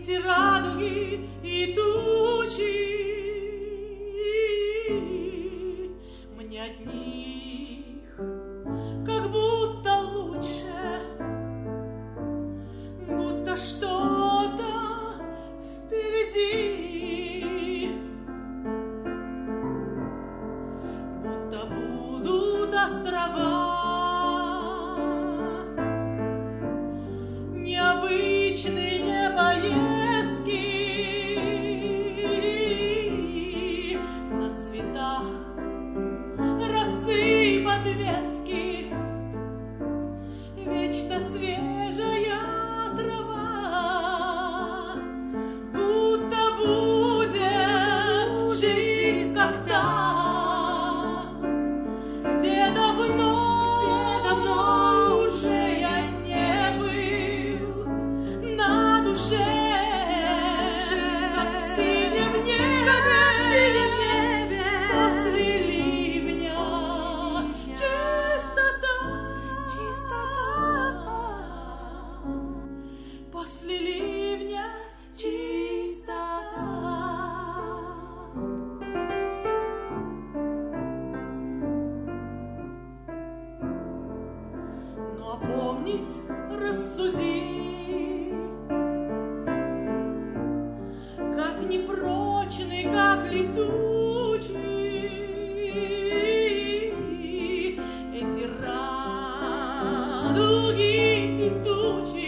эти радуги и тучи. Мне от них как будто лучше, будто что-то впереди, будто будут острова необычные поездки на цветах росы подвески, вечно свежая трава, будто будет жизнь как та, где давно уже я не был, на душе, как в синем небе, после ливня, чистота, после ливня чистота. Но опомнись, рассуди, как непрочный, как летучий эти радуги и тучи.